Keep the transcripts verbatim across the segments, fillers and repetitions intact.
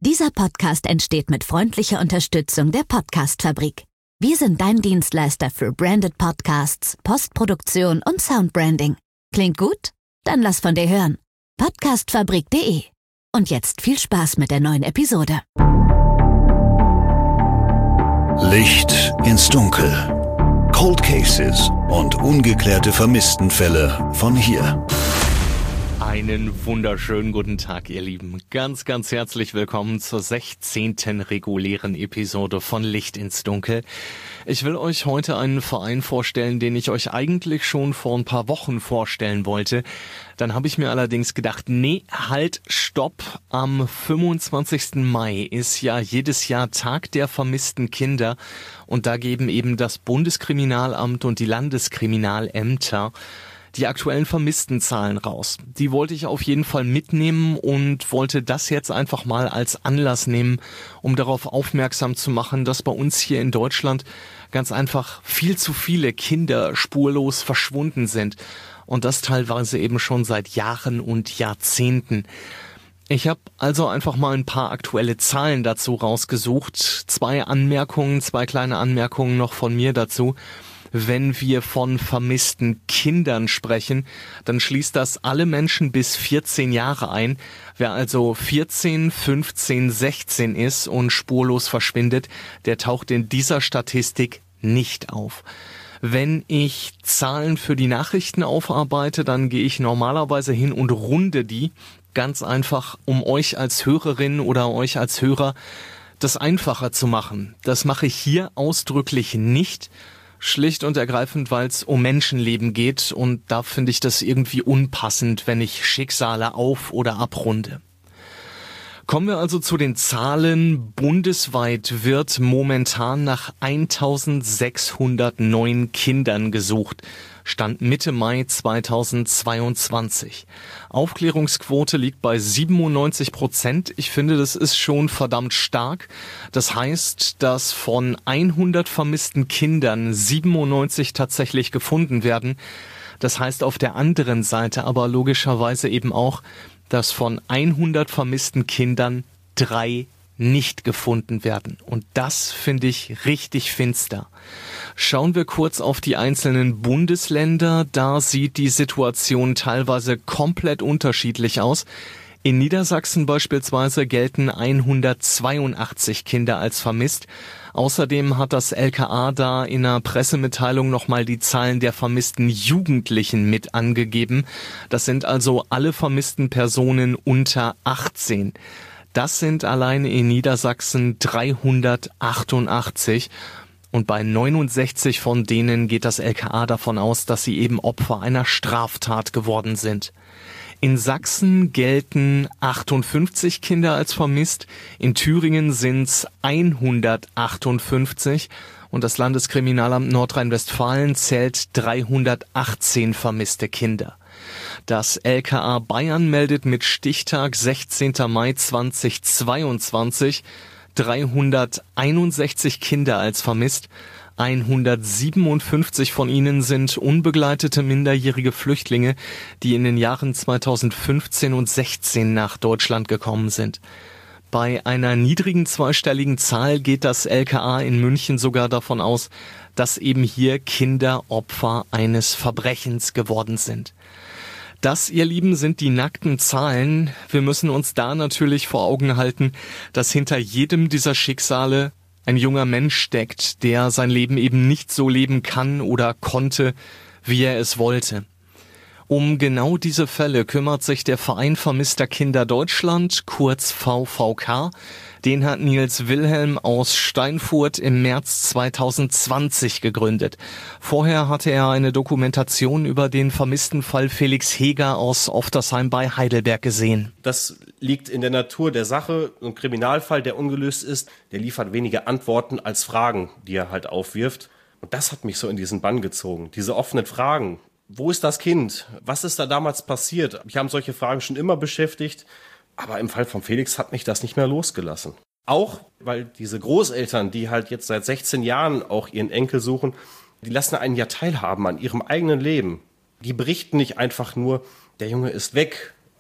Dieser Podcast entsteht mit freundlicher Unterstützung der Podcast-Fabrik. Wir sind dein Dienstleister für Branded Podcasts, Postproduktion und Soundbranding. Klingt gut? Dann lass von dir hören. podcastfabrik punkt de. Und jetzt viel Spaß mit der neuen Episode. Licht ins Dunkel. Cold Cases und ungeklärte Vermisstenfälle von hier. Einen wunderschönen guten Tag, ihr Lieben. Ganz, ganz herzlich willkommen zur sechzehnten regulären Episode von Licht ins Dunkel. Ich will euch heute einen Verein vorstellen, den ich euch eigentlich schon vor ein paar Wochen vorstellen wollte. Dann habe ich mir allerdings gedacht, nee, halt, stopp. Am fünfundzwanzigsten Mai ist ja jedes Jahr Tag der vermissten Kinder. Und da geben eben das Bundeskriminalamt und die Landeskriminalämter die aktuellen Vermisstenzahlen raus. Die wollte ich auf jeden Fall mitnehmen und wollte das jetzt einfach mal als Anlass nehmen, um darauf aufmerksam zu machen, dass bei uns hier in Deutschland ganz einfach viel zu viele Kinder spurlos verschwunden sind. Und das teilweise eben schon seit Jahren und Jahrzehnten. Ich habe also einfach mal ein paar aktuelle Zahlen dazu rausgesucht. Zwei Anmerkungen, zwei kleine Anmerkungen noch von mir dazu. Wenn wir von vermissten Kindern sprechen, dann schließt das alle Menschen bis vierzehn Jahre ein. Wer also vierzehn, fünfzehn, sechzehn ist und spurlos verschwindet, der taucht in dieser Statistik nicht auf. Wenn ich Zahlen für die Nachrichten aufarbeite, dann gehe ich normalerweise hin und runde die, ganz einfach, um euch als Hörerin oder euch als Hörer das einfacher zu machen. Das mache ich hier ausdrücklich nicht. Schlicht und ergreifend, weil es um Menschenleben geht und da finde ich das irgendwie unpassend, wenn ich Schicksale auf- oder abrunde. Kommen wir also zu den Zahlen. Bundesweit wird momentan nach eintausendsechshundertneun Kindern gesucht. Stand Mitte Mai zweitausendzweiundzwanzig. Aufklärungsquote liegt bei siebenundneunzig Prozent. Ich finde, das ist schon verdammt stark. Das heißt, dass von hundert vermissten Kindern siebenundneunzig tatsächlich gefunden werden. Das heißt auf der anderen Seite aber logischerweise eben auch, dass von hundert vermissten Kindern drei nicht gefunden werden. Und das finde ich richtig finster. Schauen wir kurz auf die einzelnen Bundesländer. Da sieht die Situation teilweise komplett unterschiedlich aus. In Niedersachsen beispielsweise gelten hundertzweiundachtzig Kinder als vermisst. Außerdem hat das L K A da in einer Pressemitteilung nochmal die Zahlen der vermissten Jugendlichen mit angegeben. Das sind also alle vermissten Personen unter achtzehn. Das sind alleine in Niedersachsen dreihundertachtundachtzig. Und bei neunundsechzig von denen geht das L K A davon aus, dass sie eben Opfer einer Straftat geworden sind. In Sachsen gelten achtundfünfzig Kinder als vermisst, in Thüringen sind's hundertachtundfünfzig und das Landeskriminalamt Nordrhein-Westfalen zählt dreihundertachtzehn vermisste Kinder. Das L K A Bayern meldet mit Stichtag sechzehnten Mai zweitausendzweiundzwanzig dreihunderteinundsechzig Kinder als vermisst. hundertsiebenundfünfzig von ihnen sind unbegleitete minderjährige Flüchtlinge, die in den Jahren zweitausendfünfzehn und sechzehn nach Deutschland gekommen sind. Bei einer niedrigen zweistelligen Zahl geht das L K A in München sogar davon aus, dass eben hier Kinder Opfer eines Verbrechens geworden sind. Das, ihr Lieben, sind die nackten Zahlen. Wir müssen uns da natürlich vor Augen halten, dass hinter jedem dieser Schicksale ein junger Mensch steckt, der sein Leben eben nicht so leben kann oder konnte, wie er es wollte. Um genau diese Fälle kümmert sich der Verein Vermisster Kinder Deutschland, kurz V V K. Den hat Nils Wilhelm aus Steinfurt im März zweitausendzwanzig gegründet. Vorher hatte er eine Dokumentation über den vermissten Fall Felix Heger aus Oftersheim bei Heidelberg gesehen. Das liegt in der Natur der Sache. Ein Kriminalfall, der ungelöst ist, der liefert weniger Antworten als Fragen, die er halt aufwirft. Und das hat mich so in diesen Bann gezogen. Diese offenen Fragen. Wo ist das Kind? Was ist da damals passiert? Mich haben solche Fragen schon immer beschäftigt. Aber im Fall von Felix hat mich das nicht mehr losgelassen. Auch, weil diese Großeltern, die halt jetzt seit sechzehn Jahren auch ihren Enkel suchen, die lassen einen ja teilhaben an ihrem eigenen Leben. Die berichten nicht einfach nur, der Junge ist weg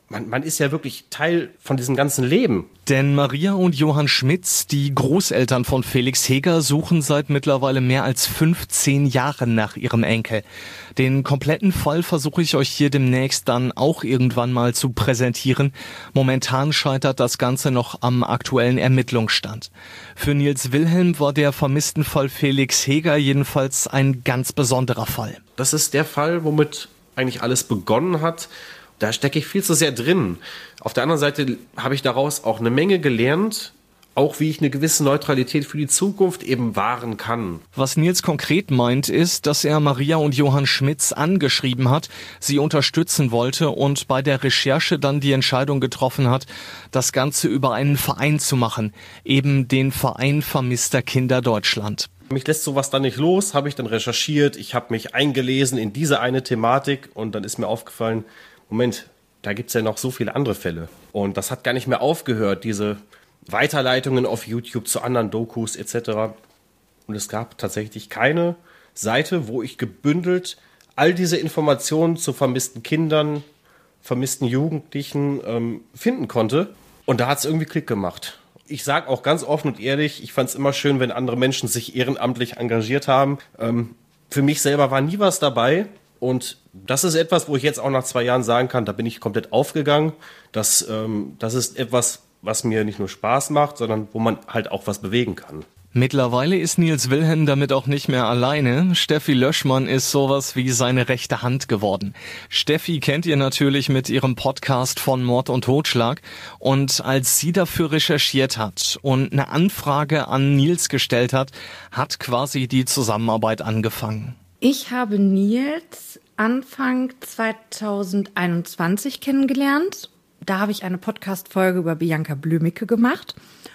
man, man ist ja wirklich Teil von diesem ganzen Leben. Denn Maria und Johann Schmitz, die Großeltern von Felix Heger, suchen seit mittlerweile mehr als fünfzehn Jahren nach ihrem Enkel. Den kompletten Fall versuche ich euch hier demnächst dann auch irgendwann mal zu präsentieren. Momentan scheitert das Ganze noch am aktuellen Ermittlungsstand. Für Nils Wilhelm war der vermissten Fall Felix Heger jedenfalls ein ganz besonderer Fall. Das ist der Fall, womit eigentlich alles begonnen hat. Da stecke ich viel zu sehr drin. Auf der anderen Seite habe ich daraus auch eine Menge gelernt, auch wie ich eine gewisse Neutralität für die Zukunft eben wahren kann. Was Nils konkret meint, ist, dass er Maria und Johann Schmitz angeschrieben hat, sie unterstützen wollte und bei der Recherche dann die Entscheidung getroffen hat, das Ganze über einen Verein zu machen, eben den Verein Vermisster Kinder Deutschland. Mich lässt sowas dann nicht los, habe ich dann recherchiert, ich habe mich eingelesen in diese eine Thematik und dann ist mir aufgefallen, Moment, da gibt's ja noch so viele andere Fälle. Und das hat gar nicht mehr aufgehört, diese Weiterleitungen auf YouTube zu anderen Dokus et cetera. Und es gab tatsächlich keine Seite, wo ich gebündelt all diese Informationen zu vermissten Kindern, vermissten Jugendlichen ähm, finden konnte. Und da hat's irgendwie Klick gemacht. Ich sage auch ganz offen und ehrlich, ich fand es immer schön, wenn andere Menschen sich ehrenamtlich engagiert haben. Ähm, für mich selber war nie was dabei. Und das ist etwas, wo ich jetzt auch nach zwei Jahren sagen kann, da bin ich komplett aufgegangen. Das, ähm, das ist etwas, was mir nicht nur Spaß macht, sondern wo man halt auch was bewegen kann. Mittlerweile ist Nils Wilhelm damit auch nicht mehr alleine. Steffi Löschmann ist sowas wie seine rechte Hand geworden. Steffi kennt ihr natürlich mit ihrem Podcast von Mord und Totschlag. Und als sie dafür recherchiert hat und eine Anfrage an Nils gestellt hat, hat quasi die Zusammenarbeit angefangen. Ich habe Nils Anfang zweitausendeinundzwanzig kennengelernt. Da habe ich eine Podcast-Folge über Bianca Blümicke gemacht.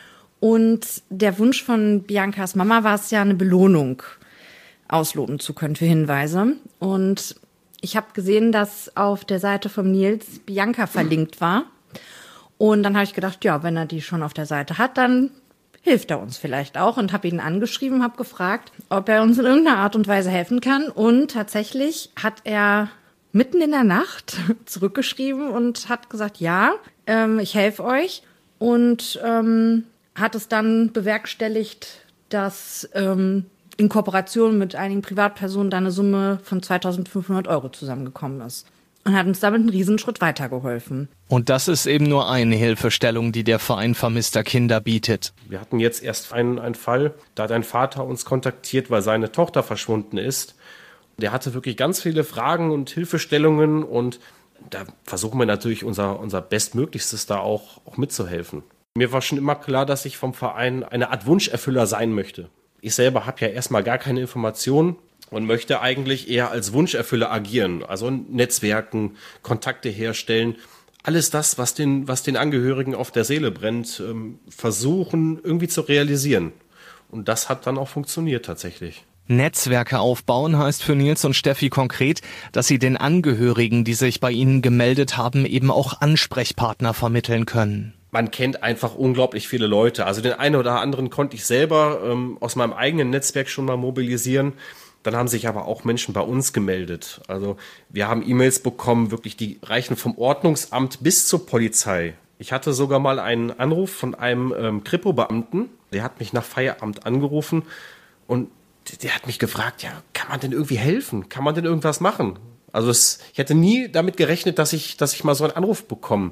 Und der Wunsch von Biancas Mama war es ja, eine Belohnung ausloten zu können für Hinweise. Und ich habe gesehen, dass auf der Seite von Nils Bianca verlinkt war. Und dann habe ich gedacht, ja, wenn er die schon auf der Seite hat, dann hilft er uns vielleicht auch. Und habe ihn angeschrieben, habe gefragt, ob er uns in irgendeiner Art und Weise helfen kann. Und tatsächlich hat er mitten in der Nacht zurückgeschrieben und hat gesagt, ja, ähm, ich helfe euch. Und ähm, hat es dann bewerkstelligt, dass ähm, in Kooperation mit einigen Privatpersonen da eine Summe von zweitausendfünfhundert Euro zusammengekommen ist. Und hat uns damit einen Riesenschritt weitergeholfen. Und das ist eben nur eine Hilfestellung, die der Verein Vermisster Kinder bietet. Wir hatten jetzt erst einen, einen Fall, da hat ein Vater uns kontaktiert, weil seine Tochter verschwunden ist. Der hatte wirklich ganz viele Fragen und Hilfestellungen und da versuchen wir natürlich unser, unser Bestmöglichstes da auch, auch mitzuhelfen. Mir war schon immer klar, dass ich vom Verein eine Art Wunscherfüller sein möchte. Ich selber habe ja erstmal gar keine Informationen und möchte eigentlich eher als Wunscherfüller agieren. Also Netzwerken, Kontakte herstellen. Alles das, was den, was den Angehörigen auf der Seele brennt, ähm, versuchen irgendwie zu realisieren. Und das hat dann auch funktioniert tatsächlich. Netzwerke aufbauen heißt für Nils und Steffi konkret, dass sie den Angehörigen, die sich bei ihnen gemeldet haben, eben auch Ansprechpartner vermitteln können. Man kennt einfach unglaublich viele Leute. Also den einen oder anderen konnte ich selber ähm, aus meinem eigenen Netzwerk schon mal mobilisieren. Dann haben sich aber auch Menschen bei uns gemeldet. Also wir haben E-Mails bekommen, wirklich die reichen vom Ordnungsamt bis zur Polizei. Ich hatte sogar mal einen Anruf von einem ähm, Kripo-Beamten. Der hat mich nach Feierabend angerufen und der hat mich gefragt, ja, kann man denn irgendwie helfen? Kann man denn irgendwas machen? Also es, ich hätte nie damit gerechnet, dass ich, dass ich mal so einen Anruf bekomme.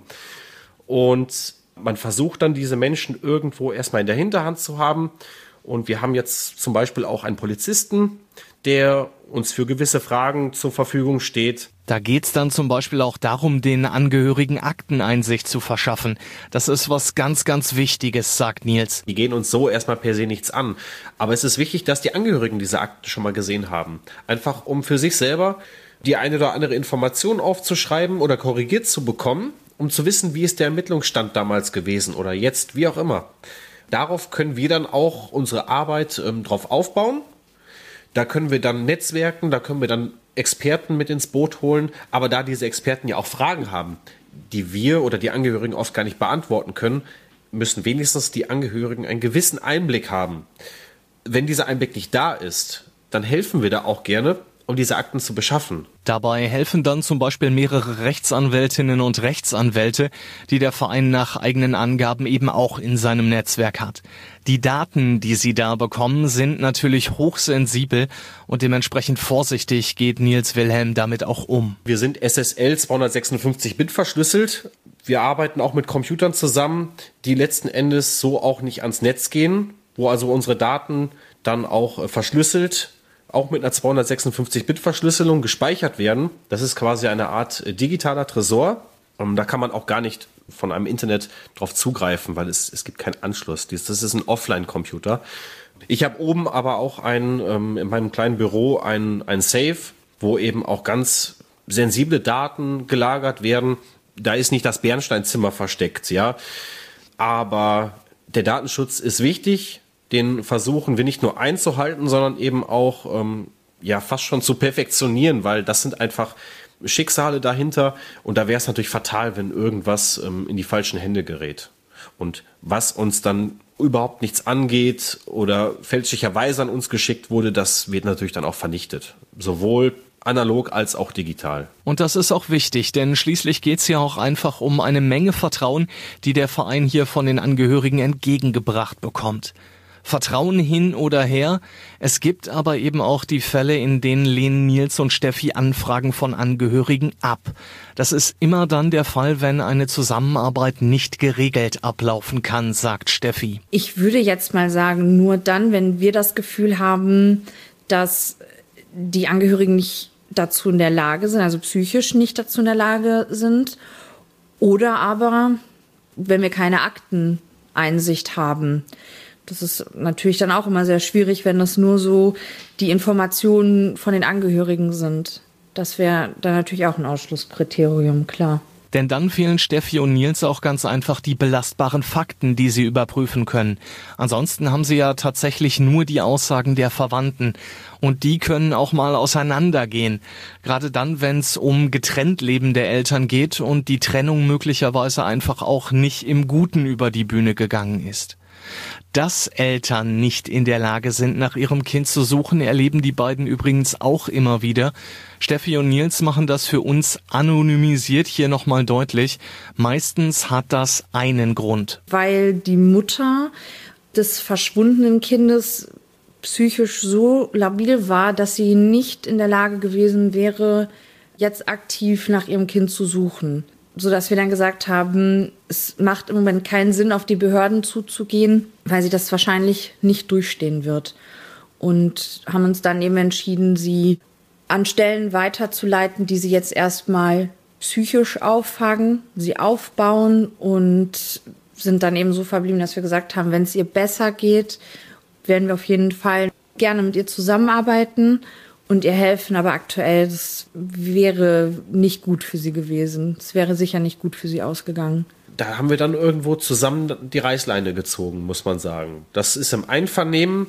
Und man versucht dann, diese Menschen irgendwo erstmal in der Hinterhand zu haben. Und wir haben jetzt zum Beispiel auch einen Polizisten, der uns für gewisse Fragen zur Verfügung steht. Da geht's dann zum Beispiel auch darum, den Angehörigen Akteneinsicht zu verschaffen. Das ist was ganz, ganz Wichtiges, sagt Nils. Die gehen uns so erstmal per se nichts an. Aber es ist wichtig, dass die Angehörigen diese Akten schon mal gesehen haben. Einfach um für sich selber die eine oder andere Information aufzuschreiben oder korrigiert zu bekommen, um zu wissen, wie ist der Ermittlungsstand damals gewesen oder jetzt, wie auch immer. Darauf können wir dann auch unsere Arbeit ähm, drauf aufbauen. Da können wir dann netzwerken, da können wir dann Experten mit ins Boot holen. Aber da diese Experten ja auch Fragen haben, die wir oder die Angehörigen oft gar nicht beantworten können, müssen wenigstens die Angehörigen einen gewissen Einblick haben. Wenn dieser Einblick nicht da ist, dann helfen wir da auch gerne, um diese Akten zu beschaffen. Dabei helfen dann zum Beispiel mehrere Rechtsanwältinnen und Rechtsanwälte, die der Verein nach eigenen Angaben eben auch in seinem Netzwerk hat. Die Daten, die sie da bekommen, sind natürlich hochsensibel und dementsprechend vorsichtig geht Nils Wilhelm damit auch um. Wir sind S S L zweihundertsechsundfünfzig Bit verschlüsselt. Wir arbeiten auch mit Computern zusammen, die letzten Endes so auch nicht ans Netz gehen, wo also unsere Daten dann auch verschlüsselt auch mit einer zweihundertsechsundfünfzig Bit Verschlüsselung gespeichert werden. Das ist quasi eine Art digitaler Tresor. Da kann man auch gar nicht von einem Internet drauf zugreifen, weil es, es gibt keinen Anschluss. Das ist ein Offline-Computer. Ich habe oben aber auch ein, ähm, in meinem kleinen Büro ein, ein Safe, wo eben auch ganz sensible Daten gelagert werden. Da ist nicht das Bernsteinzimmer versteckt, ja. Aber der Datenschutz ist wichtig. Den versuchen wir nicht nur einzuhalten, sondern eben auch ähm, ja fast schon zu perfektionieren, weil das sind einfach Schicksale dahinter und da wäre es natürlich fatal, wenn irgendwas ähm, in die falschen Hände gerät. Und was uns dann überhaupt nichts angeht oder fälschlicherweise an uns geschickt wurde, das wird natürlich dann auch vernichtet. Sowohl analog als auch digital. Und das ist auch wichtig, denn schließlich geht es ja auch einfach um eine Menge Vertrauen, die der Verein hier von den Angehörigen entgegengebracht bekommt. Vertrauen hin oder her. Es gibt aber eben auch die Fälle, in denen lehnen Nils und Steffi Anfragen von Angehörigen ab. Das ist immer dann der Fall, wenn eine Zusammenarbeit nicht geregelt ablaufen kann, sagt Steffi. Ich würde jetzt mal sagen, nur dann, wenn wir das Gefühl haben, dass die Angehörigen nicht dazu in der Lage sind, also psychisch nicht dazu in der Lage sind, oder aber, wenn wir keine Akteneinsicht haben. Das ist natürlich dann auch immer sehr schwierig, wenn das nur so die Informationen von den Angehörigen sind. Das wäre dann natürlich auch ein Ausschlusskriterium, klar. Denn dann fehlen Steffi und Nils auch ganz einfach die belastbaren Fakten, die sie überprüfen können. Ansonsten haben sie ja tatsächlich nur die Aussagen der Verwandten. Und die können auch mal auseinandergehen. Gerade dann, wenn es um getrennt lebende Eltern geht und die Trennung möglicherweise einfach auch nicht im Guten über die Bühne gegangen ist. Dass Eltern nicht in der Lage sind, nach ihrem Kind zu suchen, erleben die beiden übrigens auch immer wieder. Steffi und Nils machen das für uns anonymisiert hier nochmal deutlich. Meistens hat das einen Grund. Weil die Mutter des verschwundenen Kindes psychisch so labil war, dass sie nicht in der Lage gewesen wäre, jetzt aktiv nach ihrem Kind zu suchen. Sodass wir dann gesagt haben, es macht im Moment keinen Sinn, auf die Behörden zuzugehen, weil sie das wahrscheinlich nicht durchstehen wird. Und haben uns dann eben entschieden, sie an Stellen weiterzuleiten, die sie jetzt erstmal psychisch auffangen, sie aufbauen und sind dann eben so verblieben, dass wir gesagt haben, wenn es ihr besser geht, werden wir auf jeden Fall gerne mit ihr zusammenarbeiten und ihr helfen, aber aktuell, das wäre nicht gut für sie gewesen. Es wäre sicher nicht gut für sie ausgegangen. Da haben wir dann irgendwo zusammen die Reißleine gezogen, muss man sagen. Das ist im Einvernehmen.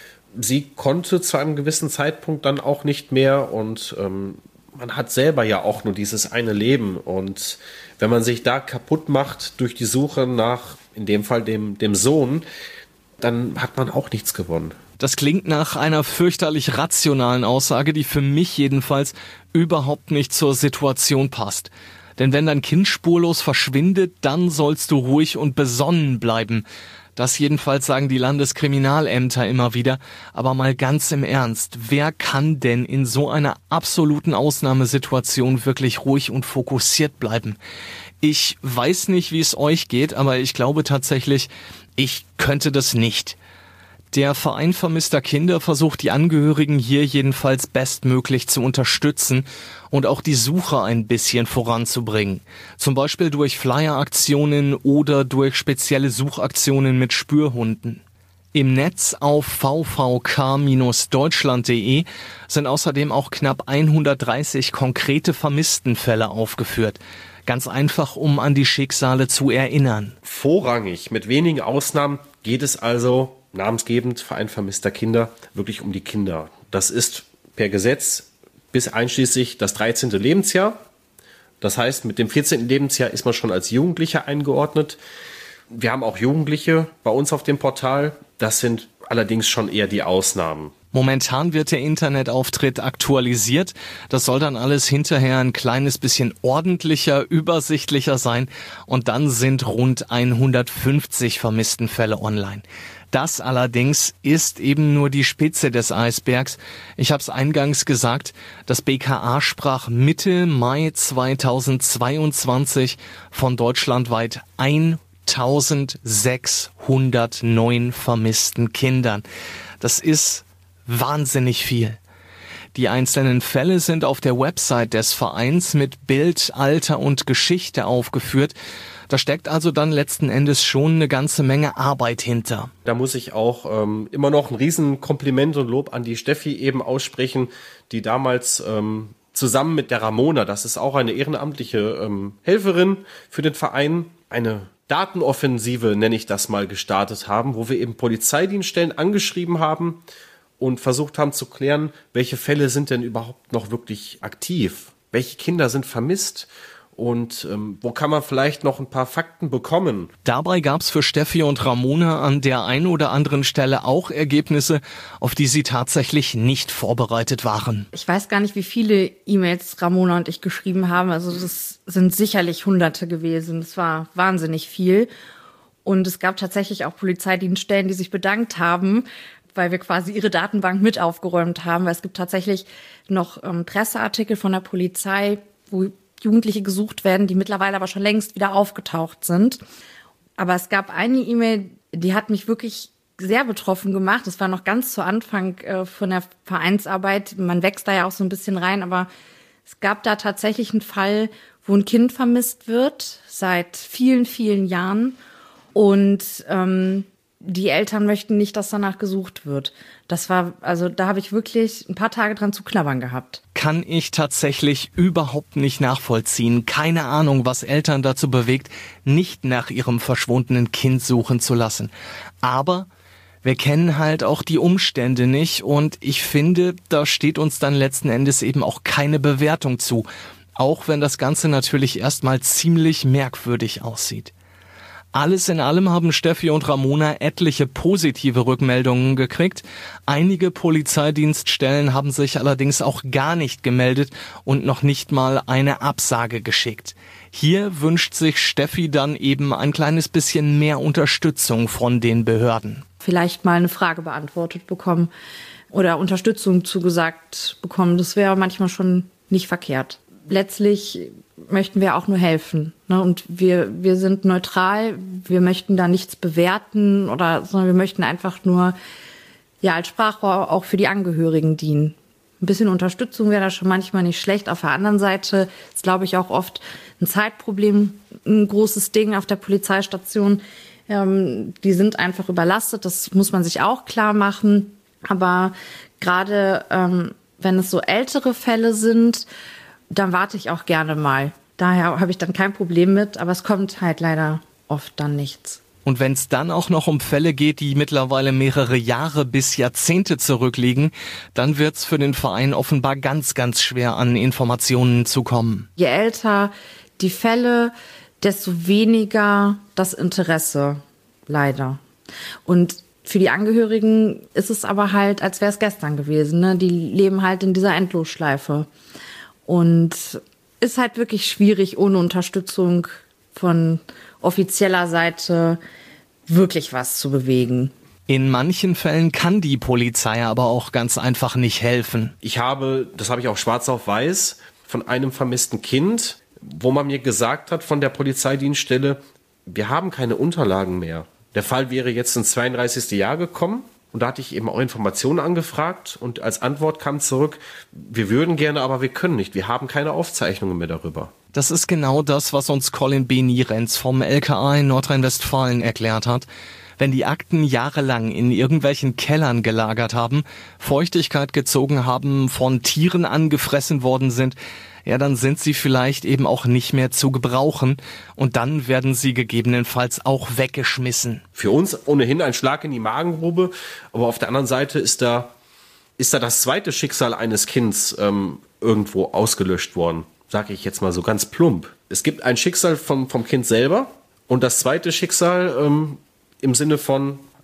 Sie konnte zu einem gewissen Zeitpunkt dann auch nicht mehr und ähm, man hat selber ja auch nur dieses eine Leben. Und wenn man sich da kaputt macht durch die Suche nach, in dem Fall dem, dem Sohn, dann hat man auch nichts gewonnen. Das klingt nach einer fürchterlich rationalen Aussage, die für mich jedenfalls überhaupt nicht zur Situation passt. Denn wenn dein Kind spurlos verschwindet, dann sollst du ruhig und besonnen bleiben. Das jedenfalls sagen die Landeskriminalämter immer wieder. Aber mal ganz im Ernst, wer kann denn in so einer absoluten Ausnahmesituation wirklich ruhig und fokussiert bleiben? Ich weiß nicht, wie es euch geht, aber ich glaube tatsächlich, ich könnte das nicht. Der Verein vermisster Kinder versucht die Angehörigen hier jedenfalls bestmöglich zu unterstützen und auch die Suche ein bisschen voranzubringen. Zum Beispiel durch Flyer-Aktionen oder durch spezielle Suchaktionen mit Spürhunden. Im Netz auf v v k Bindestrich deutschland punkt de sind außerdem auch knapp hundertdreißig konkrete Vermisstenfälle aufgeführt. Ganz einfach, um an die Schicksale zu erinnern. Vorrangig, mit wenigen Ausnahmen, geht es also namensgebend Verein vermisster Kinder wirklich um die Kinder. Das ist per Gesetz bis einschließlich das dreizehnte Lebensjahr. Das heißt, mit dem vierzehnten Lebensjahr ist man schon als Jugendlicher eingeordnet. Wir haben auch Jugendliche bei uns auf dem Portal. Das sind allerdings schon eher die Ausnahmen. Momentan wird der Internetauftritt aktualisiert. Das soll dann alles hinterher ein kleines bisschen ordentlicher, übersichtlicher sein. Und dann sind rund hundertfünfzig vermissten Fälle online. Das allerdings ist eben nur die Spitze des Eisbergs. Ich habe es eingangs gesagt, das B K A sprach Mitte Mai zweitausendzweiundzwanzig von deutschlandweit eintausendsechshundertneun vermissten Kindern. Das ist wahnsinnig viel. Die einzelnen Fälle sind auf der Website des Vereins mit Bild, Alter und Geschichte aufgeführt. Da steckt also dann letzten Endes schon eine ganze Menge Arbeit hinter. Da muss ich auch ähm, immer noch ein Riesenkompliment und Lob an die Steffi eben aussprechen, die damals ähm, zusammen mit der Ramona, das ist auch eine ehrenamtliche ähm, Helferin für den Verein, eine Datenoffensive, nenne ich das mal, gestartet haben, wo wir eben Polizeidienststellen angeschrieben haben und versucht haben zu klären, welche Fälle sind denn überhaupt noch wirklich aktiv? Welche Kinder sind vermisst? Und ähm, wo kann man vielleicht noch ein paar Fakten bekommen? Dabei gab's für Steffi und Ramona an der einen oder anderen Stelle auch Ergebnisse, auf die sie tatsächlich nicht vorbereitet waren. Ich weiß gar nicht, wie viele E-Mails Ramona und ich geschrieben haben. Also das sind sicherlich Hunderte gewesen. Das war wahnsinnig viel. Und es gab tatsächlich auch Polizeidienststellen, die sich bedankt haben, weil wir quasi ihre Datenbank mit aufgeräumt haben. Weil es gibt tatsächlich noch ähm, Presseartikel von der Polizei, wo Jugendliche gesucht werden, die mittlerweile aber schon längst wieder aufgetaucht sind. Aber es gab eine E-Mail, die hat mich wirklich sehr betroffen gemacht. Das war noch ganz zu Anfang äh, von der Vereinsarbeit. Man wächst da ja auch so ein bisschen rein, aber es gab da tatsächlich einen Fall, wo ein Kind vermisst wird seit vielen, vielen Jahren. Und ähm, die Eltern möchten nicht, dass danach gesucht wird. Das war, also da habe ich wirklich ein paar Tage dran zu knabbern gehabt. Kann ich tatsächlich überhaupt nicht nachvollziehen. Keine Ahnung, was Eltern dazu bewegt, nicht nach ihrem verschwundenen Kind suchen zu lassen. Aber wir kennen halt auch die Umstände nicht und ich finde, da steht uns dann letzten Endes eben auch keine Bewertung zu. Auch wenn das Ganze natürlich erstmal ziemlich merkwürdig aussieht. Alles in allem haben Steffi und Ramona etliche positive Rückmeldungen gekriegt. Einige Polizeidienststellen haben sich allerdings auch gar nicht gemeldet und noch nicht mal eine Absage geschickt. Hier wünscht sich Steffi dann eben ein kleines bisschen mehr Unterstützung von den Behörden. Vielleicht mal eine Frage beantwortet bekommen oder Unterstützung zugesagt bekommen. Das wäre manchmal schon nicht verkehrt. Letztlich möchten wir auch nur helfen, ne? Und wir wir sind neutral, wir möchten da nichts bewerten oder, sondern wir möchten einfach nur ja als Sprachrohr auch für die Angehörigen dienen. Ein bisschen Unterstützung wäre da schon manchmal nicht schlecht. Auf der anderen Seite ist, glaube ich, auch oft ein Zeitproblem ein großes Ding auf der Polizeistation. Ähm, die sind einfach überlastet, das muss man sich auch klar machen. Aber gerade ähm, wenn es so ältere Fälle sind, dann warte ich auch gerne mal. Daher habe ich dann kein Problem mit, aber es kommt halt leider oft dann nichts. Und wenn es dann auch noch um Fälle geht, die mittlerweile mehrere Jahre bis Jahrzehnte zurückliegen, dann wird's für den Verein offenbar ganz, ganz schwer, an Informationen zu kommen. Je älter die Fälle, desto weniger das Interesse, leider. Und für die Angehörigen ist es aber halt, als wäre es gestern gewesen, ne? Die leben halt in dieser Endlosschleife. Und ist halt wirklich schwierig, ohne Unterstützung von offizieller Seite wirklich was zu bewegen. In manchen Fällen kann die Polizei aber auch ganz einfach nicht helfen. Ich habe, das habe ich auch schwarz auf weiß, von einem vermissten Kind, wo man mir gesagt hat von der Polizeidienststelle, wir haben keine Unterlagen mehr. Der Fall wäre jetzt ins zweiunddreißigste Jahr gekommen. Und da hatte ich eben auch Informationen angefragt und als Antwort kam zurück, wir würden gerne, aber wir können nicht. Wir haben keine Aufzeichnungen mehr darüber. Das ist genau das, was uns Colin B. Nierenz vom L K A in Nordrhein-Westfalen erklärt hat. Wenn die Akten jahrelang in irgendwelchen Kellern gelagert haben, Feuchtigkeit gezogen haben, von Tieren angefressen worden sind, ja, dann sind sie vielleicht eben auch nicht mehr zu gebrauchen und dann werden sie gegebenenfalls auch weggeschmissen. Für uns ohnehin ein Schlag in die Magengrube, aber auf der anderen Seite ist da, ist da das zweite Schicksal eines Kindes ähm, irgendwo ausgelöscht worden, sage ich jetzt mal so ganz plump. Es gibt ein Schicksal vom, vom Kind selber und das zweite Schicksal ähm, im Sinne von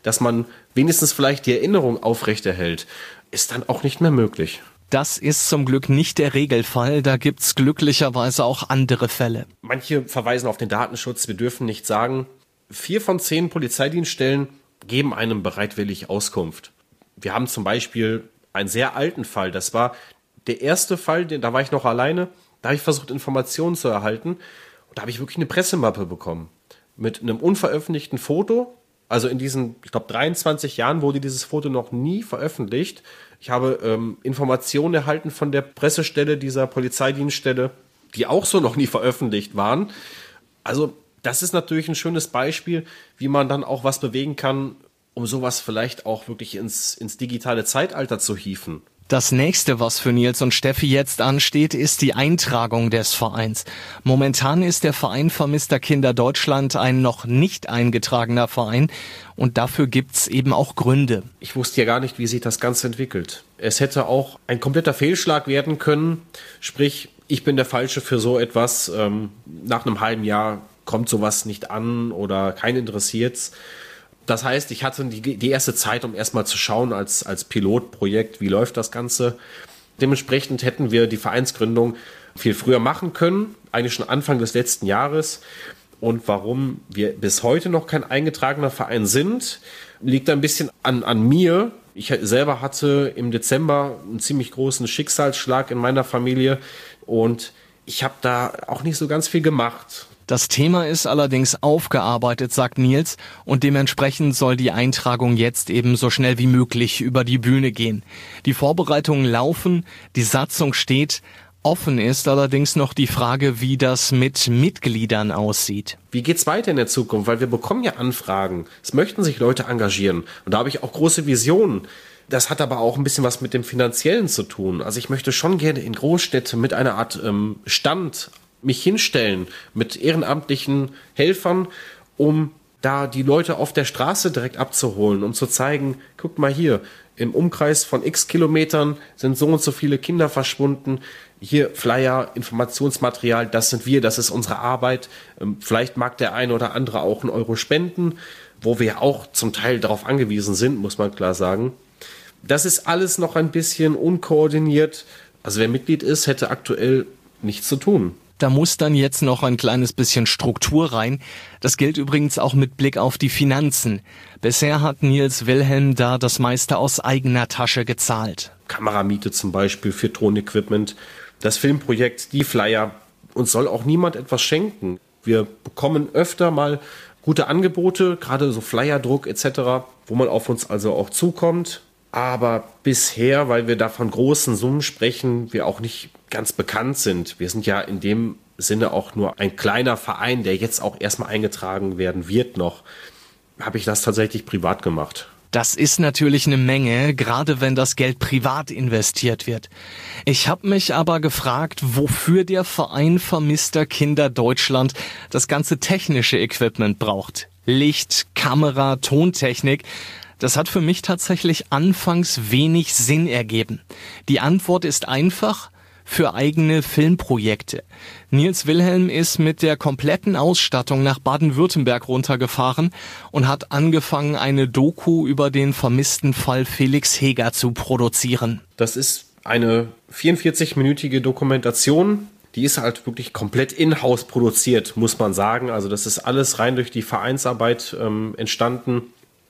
dass man wenigstens vielleicht die Erinnerung aufrechterhält, ist dann auch nicht mehr möglich. Das ist zum Glück nicht der Regelfall, da gibt's glücklicherweise auch andere Fälle. Manche verweisen auf den Datenschutz, wir dürfen nicht sagen, vier von zehn Polizeidienststellen geben einem bereitwillig Auskunft. Wir haben zum Beispiel einen sehr alten Fall, das war der erste Fall, da war ich noch alleine, da habe ich versucht, Informationen zu erhalten und da habe ich wirklich eine Pressemappe bekommen mit einem unveröffentlichten Foto. Also in diesen, ich glaube, dreiundzwanzig Jahren wurde dieses Foto noch nie veröffentlicht. Ich habe ähm, Informationen erhalten von der Pressestelle dieser Polizeidienststelle, die auch so noch nie veröffentlicht waren. Also das ist natürlich ein schönes Beispiel, wie man dann auch was bewegen kann, um sowas vielleicht auch wirklich ins, ins digitale Zeitalter zu hieven. Das nächste, was für Nils und Steffi jetzt ansteht, ist die Eintragung des Vereins. Momentan ist der Verein Vermisster Kinder Deutschland ein noch nicht eingetragener Verein und dafür gibt's eben auch Gründe. Ich wusste ja gar nicht, wie sich das Ganze entwickelt. Es hätte auch ein kompletter Fehlschlag werden können, sprich, ich bin der Falsche für so etwas. Ähm, nach einem halben Jahr kommt sowas nicht an oder keinen interessiert's. Das heißt, ich hatte die, die erste Zeit, um erstmal zu schauen als, als Pilotprojekt, wie läuft das Ganze. Dementsprechend hätten wir die Vereinsgründung viel früher machen können, eigentlich schon Anfang des letzten Jahres. Und warum wir bis heute noch kein eingetragener Verein sind, liegt ein bisschen an, an mir. Ich selber hatte im Dezember einen ziemlich großen Schicksalsschlag in meiner Familie und ich habe da auch nicht so ganz viel gemacht. Das Thema ist allerdings aufgearbeitet, sagt Nils, und dementsprechend soll die Eintragung jetzt eben so schnell wie möglich über die Bühne gehen. Die Vorbereitungen laufen, die Satzung steht. Offen ist allerdings noch die Frage, wie das mit Mitgliedern aussieht. Wie geht's weiter in der Zukunft? Weil wir bekommen ja Anfragen. Es möchten sich Leute engagieren. Und da habe ich auch große Visionen. Das hat aber auch ein bisschen was mit dem Finanziellen zu tun. Also ich möchte schon gerne in Großstädte mit einer Art ähm, Stand mich hinstellen mit ehrenamtlichen Helfern, um da die Leute auf der Straße direkt abzuholen, um zu zeigen, guckt mal hier, im Umkreis von x Kilometern sind so und so viele Kinder verschwunden. Hier Flyer, Informationsmaterial, das sind wir, das ist unsere Arbeit. Vielleicht mag der eine oder andere auch einen Euro spenden, wo wir auch zum Teil darauf angewiesen sind, muss man klar sagen. Das ist alles noch ein bisschen unkoordiniert. Also wer Mitglied ist, hätte aktuell nichts zu tun. Da muss dann jetzt noch ein kleines bisschen Struktur rein. Das gilt übrigens auch mit Blick auf die Finanzen. Bisher hat Nils Wilhelm da das meiste aus eigener Tasche gezahlt. Kameramiete zum Beispiel für Tonequipment, das Filmprojekt, die Flyer. Uns soll auch niemand etwas schenken. Wir bekommen öfter mal gute Angebote, gerade so Flyerdruck et cetera, wo man auf uns also auch zukommt. Aber bisher, weil wir da von großen Summen sprechen, wir auch nicht ganz bekannt sind. Wir sind ja in dem Sinne auch nur ein kleiner Verein, der jetzt auch erstmal eingetragen werden wird noch. Habe ich das tatsächlich privat gemacht. Das ist natürlich eine Menge, gerade wenn das Geld privat investiert wird. Ich habe mich aber gefragt, wofür der Verein Vermisster Kinder Deutschland das ganze technische Equipment braucht. Licht, Kamera, Tontechnik. Das hat für mich tatsächlich anfangs wenig Sinn ergeben. Die Antwort ist einfach: für eigene Filmprojekte. Nils Wilhelm ist mit der kompletten Ausstattung nach Baden-Württemberg runtergefahren und hat angefangen, eine Doku über den vermissten Fall Felix Heger zu produzieren. Das ist eine vierundvierzig-minütige Dokumentation. Die ist halt wirklich komplett in-house produziert, muss man sagen. Also das ist alles rein durch die Vereinsarbeit ähm, entstanden.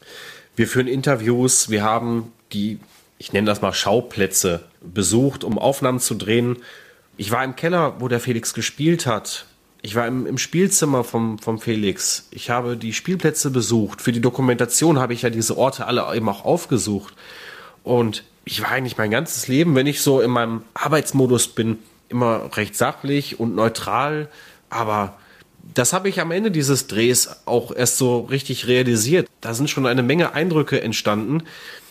Wir führen Interviews, wir haben die, ich nenne das mal Schauplätze, besucht, um Aufnahmen zu drehen. Ich war im Keller, wo der Felix gespielt hat. Ich war im, im Spielzimmer vom, vom Felix. Ich habe die Spielplätze besucht. Für die Dokumentation habe ich ja diese Orte alle eben auch aufgesucht. Und ich war eigentlich mein ganzes Leben, wenn ich so in meinem Arbeitsmodus bin, immer recht sachlich und neutral. Aber das habe ich am Ende dieses Drehs auch erst so richtig realisiert. Da sind schon eine Menge Eindrücke entstanden.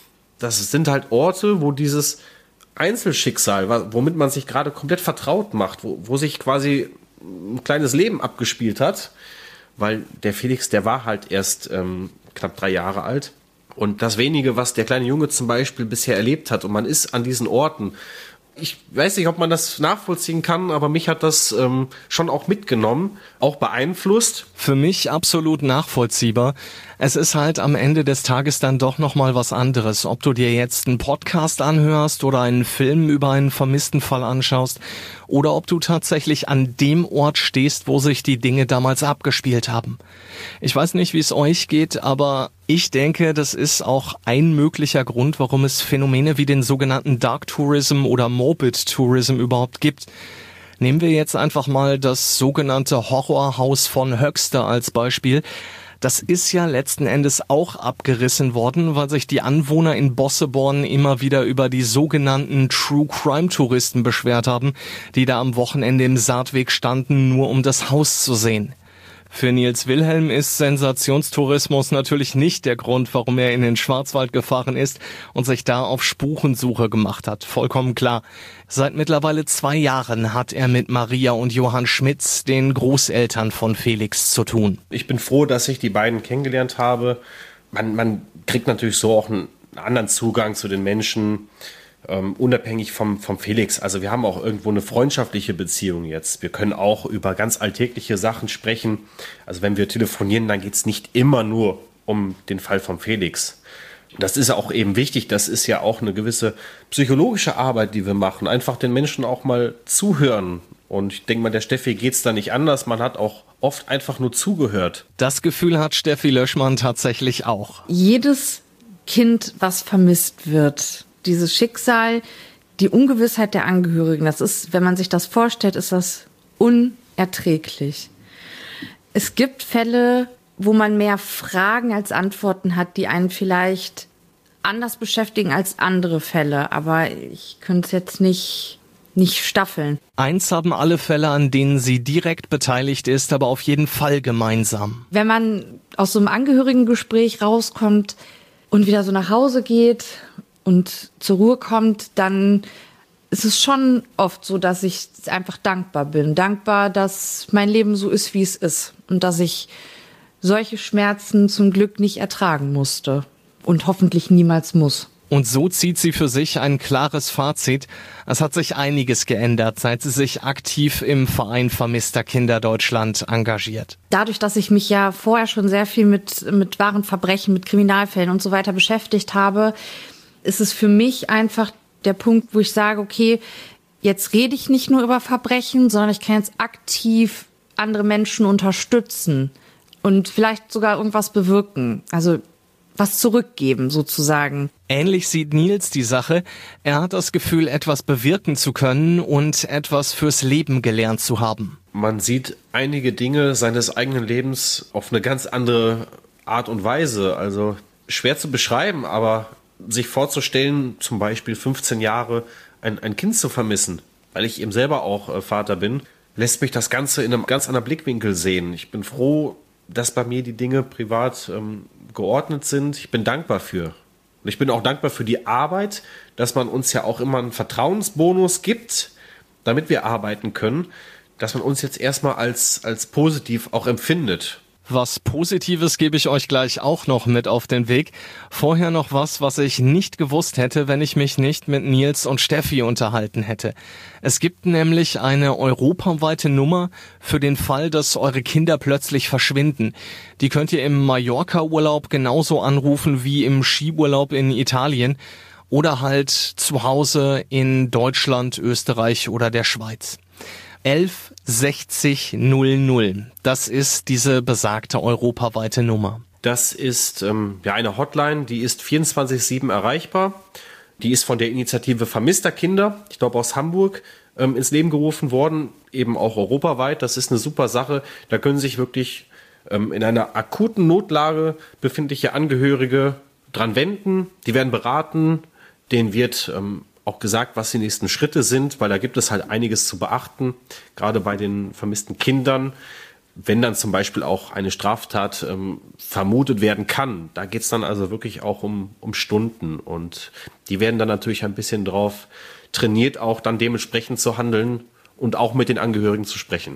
Das sind halt Orte, wo dieses Einzelschicksal, womit man sich gerade komplett vertraut macht, wo, wo sich quasi ein kleines Leben abgespielt hat, weil der Felix, der war halt erst ähm, knapp drei Jahre alt. Und das wenige, was der kleine Junge zum Beispiel bisher erlebt hat, und man ist an diesen Orten, Ich weiß nicht, ob man das nachvollziehen kann, aber mich hat das ähm, schon auch mitgenommen, auch beeinflusst. Für mich absolut nachvollziehbar. Es ist halt am Ende des Tages dann doch nochmal was anderes. Ob du dir jetzt einen Podcast anhörst oder einen Film über einen vermissten Fall anschaust oder ob du tatsächlich an dem Ort stehst, wo sich die Dinge damals abgespielt haben. Ich weiß nicht, wie es euch geht, aber ich denke, das ist auch ein möglicher Grund, warum es Phänomene wie den sogenannten Dark Tourism oder Morbid Tourism überhaupt gibt. Nehmen wir jetzt einfach mal das sogenannte Horrorhaus von Höxter als Beispiel. Das ist ja letzten Endes auch abgerissen worden, weil sich die Anwohner in Bosseborn immer wieder über die sogenannten True-Crime-Touristen beschwert haben, die da am Wochenende im Saatweg standen, nur um das Haus zu sehen. Für Nils Wilhelm ist Sensationstourismus natürlich nicht der Grund, warum er in den Schwarzwald gefahren ist und sich da auf Spurensuche gemacht hat. Vollkommen klar. Seit mittlerweile zwei Jahren hat er mit Maria und Johann Schmitz, den Großeltern von Felix, zu tun. Ich bin froh, dass ich die beiden kennengelernt habe. Man, man kriegt natürlich so auch einen anderen Zugang zu den Menschen, ähm, unabhängig vom, vom Felix. Also wir haben auch irgendwo eine freundschaftliche Beziehung jetzt. Wir können auch über ganz alltägliche Sachen sprechen. Also wenn wir telefonieren, dann geht es nicht immer nur um den Fall von Felix. Das ist auch eben wichtig. Das ist ja auch eine gewisse psychologische Arbeit, die wir machen. Einfach den Menschen auch mal zuhören. Und ich denke mal, der Steffi geht's da nicht anders. Man hat auch oft einfach nur zugehört. Das Gefühl hat Steffi Löschmann tatsächlich auch. Jedes Kind, was vermisst wird, dieses Schicksal, die Ungewissheit der Angehörigen, das ist, wenn man sich das vorstellt, ist das unerträglich. Es gibt Fälle, wo man mehr Fragen als Antworten hat, die einen vielleicht anders beschäftigen als andere Fälle. Aber ich könnte es jetzt nicht, nicht staffeln. Eins haben alle Fälle, an denen sie direkt beteiligt ist, aber auf jeden Fall gemeinsam. Wenn man aus so einem Angehörigengespräch rauskommt und wieder so nach Hause geht und zur Ruhe kommt, dann ist es schon oft so, dass ich einfach dankbar bin. Dankbar, dass mein Leben so ist, wie es ist. Und dass ich solche Schmerzen zum Glück nicht ertragen musste. Und hoffentlich niemals muss. Und so zieht sie für sich ein klares Fazit. Es hat sich einiges geändert, seit sie sich aktiv im Verein Vermisster Kinder Deutschland engagiert. Dadurch, dass ich mich ja vorher schon sehr viel mit, mit wahren Verbrechen, mit Kriminalfällen und so weiter beschäftigt habe, ist es für mich einfach der Punkt, wo ich sage, okay, jetzt rede ich nicht nur über Verbrechen, sondern ich kann jetzt aktiv andere Menschen unterstützen und vielleicht sogar irgendwas bewirken. Also was zurückgeben sozusagen. Ähnlich sieht Nils die Sache. Er hat das Gefühl, etwas bewirken zu können und etwas fürs Leben gelernt zu haben. Man sieht einige Dinge seines eigenen Lebens auf eine ganz andere Art und Weise. Also schwer zu beschreiben, aber sich vorzustellen, zum Beispiel fünfzehn Jahre ein, ein Kind zu vermissen, weil ich eben selber auch äh, Vater bin, lässt mich das Ganze in einem ganz anderen Blickwinkel sehen. Ich bin froh, dass bei mir die Dinge privat ähm, geordnet sind. Ich bin dankbar für. Und ich bin auch dankbar für die Arbeit, dass man uns ja auch immer einen Vertrauensbonus gibt, damit wir arbeiten können, dass man uns jetzt erstmal als, als positiv auch empfindet. Was Positives gebe ich euch gleich auch noch mit auf den Weg. Vorher noch was, was ich nicht gewusst hätte, wenn ich mich nicht mit Nils und Steffi unterhalten hätte. Es gibt nämlich eine europaweite Nummer für den Fall, dass eure Kinder plötzlich verschwinden. Die könnt ihr im Mallorca-Urlaub genauso anrufen wie im Skiurlaub in Italien oder halt zu Hause in Deutschland, Österreich oder der Schweiz. elf sechzig null null. Das ist diese besagte europaweite Nummer. Das ist ähm, ja eine Hotline, die ist vierundzwanzig sieben erreichbar. Die ist von der Initiative Vermisster Kinder, ich glaube aus Hamburg, ähm, ins Leben gerufen worden, eben auch europaweit. Das ist eine super Sache. Da können sich wirklich ähm, in einer akuten Notlage befindliche Angehörige dran wenden. Die werden beraten, denen wird ähm, auch gesagt, was die nächsten Schritte sind, weil da gibt es halt einiges zu beachten, gerade bei den vermissten Kindern. Wenn dann zum Beispiel auch eine Straftat ähm, vermutet werden kann, da geht es dann also wirklich auch um, um Stunden und die werden dann natürlich ein bisschen drauf trainiert, auch dann dementsprechend zu handeln und auch mit den Angehörigen zu sprechen.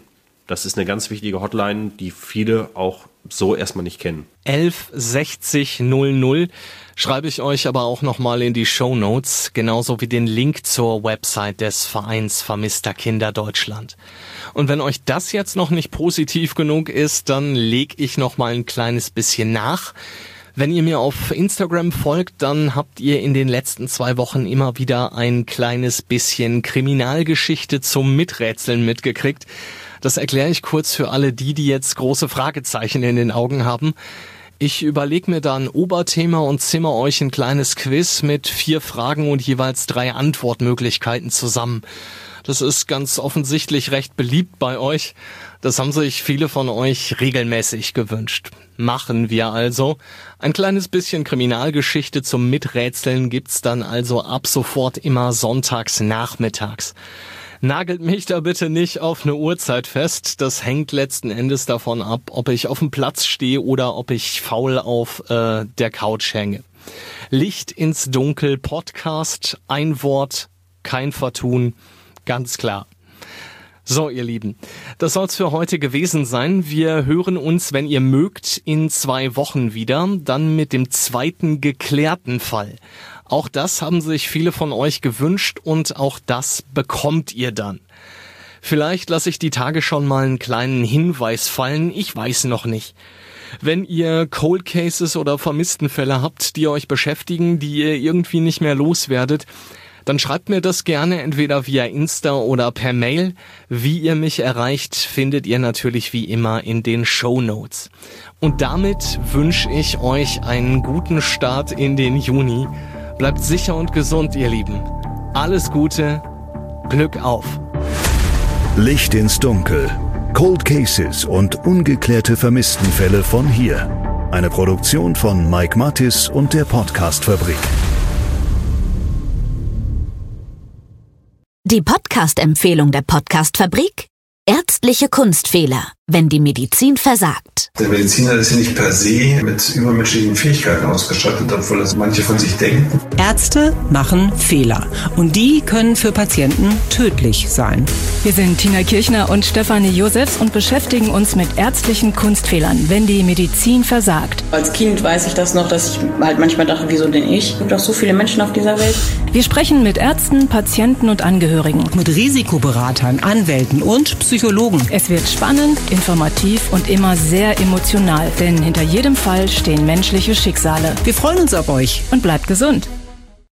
Das ist eine ganz wichtige Hotline, die viele auch so erstmal nicht kennen. elf sechzig null null schreibe ich euch aber auch nochmal in die Shownotes, genauso wie den Link zur Website des Vereins Vermisster Kinder Deutschland. Und wenn euch das jetzt noch nicht positiv genug ist, dann leg ich nochmal ein kleines bisschen nach. Wenn ihr mir auf Instagram folgt, dann habt ihr in den letzten zwei Wochen immer wieder ein kleines bisschen Kriminalgeschichte zum Miträtseln mitgekriegt. Das erkläre ich kurz für alle die, die jetzt große Fragezeichen in den Augen haben. Ich überlege mir da ein Oberthema und zimmer euch ein kleines Quiz mit vier Fragen und jeweils drei Antwortmöglichkeiten zusammen. Das ist ganz offensichtlich recht beliebt bei euch. Das haben sich viele von euch regelmäßig gewünscht. Machen wir also. Ein kleines bisschen Kriminalgeschichte zum Miträtseln gibt's dann also ab sofort immer sonntags nachmittags. Nagelt mich da bitte nicht auf eine Uhrzeit fest. Das hängt letzten Endes davon ab, ob ich auf dem Platz stehe oder ob ich faul auf äh, der Couch hänge. Licht ins Dunkel Podcast, ein Wort, kein Vertun, ganz klar. So, ihr Lieben, das soll's für heute gewesen sein. Wir hören uns, wenn ihr mögt, in zwei Wochen wieder, dann mit dem zweiten geklärten Fall. Auch das haben sich viele von euch gewünscht und auch das bekommt ihr dann. Vielleicht lasse ich die Tage schon mal einen kleinen Hinweis fallen, ich weiß noch nicht. Wenn ihr Cold Cases oder Vermisstenfälle habt, die euch beschäftigen, die ihr irgendwie nicht mehr loswerdet, dann schreibt mir das gerne entweder via Insta oder per Mail. Wie ihr mich erreicht, findet ihr natürlich wie immer in den Shownotes. Und damit wünsche ich euch einen guten Start in den Juni. Bleibt sicher und gesund, ihr Lieben. Alles Gute, Glück auf. Licht ins Dunkel. Cold Cases und ungeklärte Vermisstenfälle von hier. Eine Produktion von Mike Mattis und der Podcast-Fabrik. Die Podcast-Empfehlung der Podcast-Fabrik: Ärztliche Kunstfehler, wenn die Medizin versagt. Der Mediziner ist ja nicht per se mit übermenschlichen Fähigkeiten ausgestattet, obwohl das manche von sich denken. Ärzte machen Fehler und die können für Patienten tödlich sein. Wir sind Tina Kirchner und Stefanie Josefs und beschäftigen uns mit ärztlichen Kunstfehlern, wenn die Medizin versagt. Als Kind weiß ich das noch, dass ich halt manchmal dachte, wieso denn ich? Es gibt doch so viele Menschen auf dieser Welt. Wir sprechen mit Ärzten, Patienten und Angehörigen. Mit Risikoberatern, Anwälten und Psychologen. Es wird spannend, informativ und immer sehr emotional, denn hinter jedem Fall stehen menschliche Schicksale. Wir freuen uns auf euch und bleibt gesund.